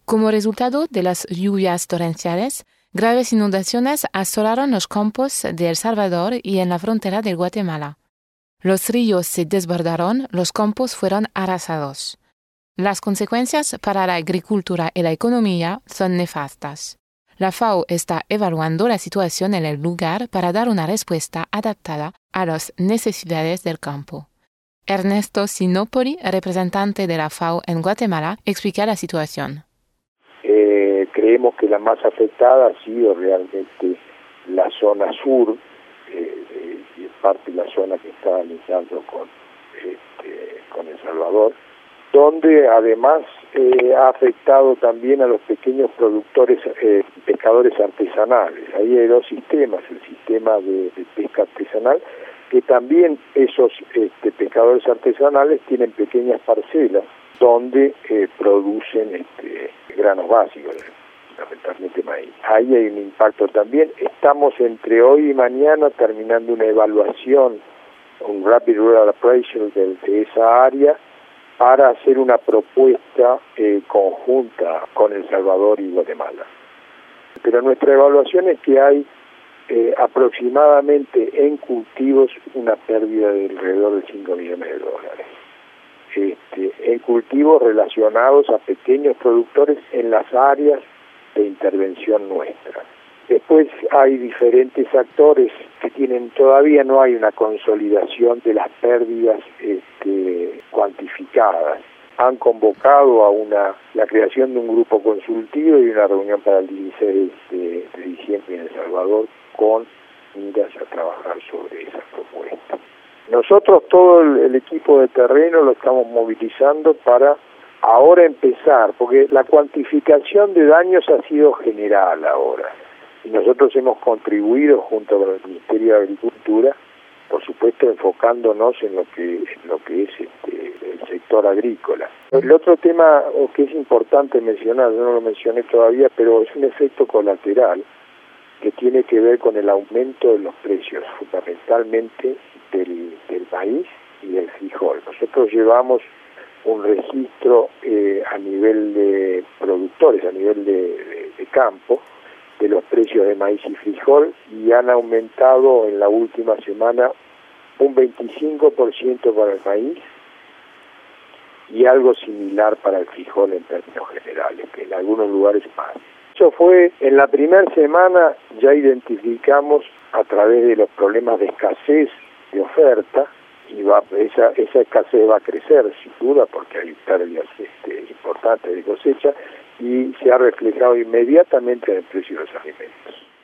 Como resultado de las lluvias torrenciales, graves inundaciones asolaron los campos de El Salvador y en la frontera de Guatemala. Los ríos se desbordaron, los campos fueron arrasados. Las consecuencias para la agricultura y la economía son nefastas. La FAO está evaluando la situación en el lugar para dar una respuesta adaptada a las necesidades del campo. Ernesto Sinopoli, representante de la FAO en Guatemala, explica la situación. Creemos que la más afectada ha sido realmente la zona sur, y en parte la zona que está limitando con El Salvador, donde además ha afectado también a los pequeños productores, pescadores artesanales. Ahí hay dos sistemas, el sistema de pesca artesanal, que también esos pescadores artesanales tienen pequeñas parcelas donde producen granos básicos, fundamentalmente maíz. Ahí hay un impacto también. Estamos entre hoy y mañana terminando una evaluación, un Rapid Rural Appraisal de esa área, para hacer una propuesta conjunta con El Salvador y Guatemala. Pero nuestra evaluación es que hay aproximadamente en cultivos una pérdida de alrededor de 5 millones de dólares. En cultivos relacionados a pequeños productores en las áreas de intervención nuestra. Después hay diferentes actores que todavía no hay una consolidación de las pérdidas cuantificadas. Han convocado a la creación de un grupo consultivo y una reunión para el 16 de diciembre en El Salvador con miras a trabajar sobre esa propuesta. Nosotros todo el equipo de terreno lo estamos movilizando para ahora empezar, porque la cuantificación de daños ha sido general ahora. Y nosotros hemos contribuido junto con el Ministerio de Agricultura, por supuesto enfocándonos en lo que es el sector agrícola. El otro tema que es importante mencionar, yo no lo mencioné todavía, pero es un efecto colateral que tiene que ver con el aumento de los precios, fundamentalmente del maíz y del frijol. Nosotros llevamos un registro a nivel de productores, a nivel de campo, de los precios de maíz y frijol, y han aumentado en la última semana un 25% para el maíz y algo similar para el frijol en términos generales, que en algunos lugares más. Eso fue, en la primera semana ya identificamos a través de los problemas de escasez de oferta, y esa escasez va a crecer sin duda porque hay pérdidas importantes de cosecha, y se ha reflejado inmediatamente en el precio de los alimentos.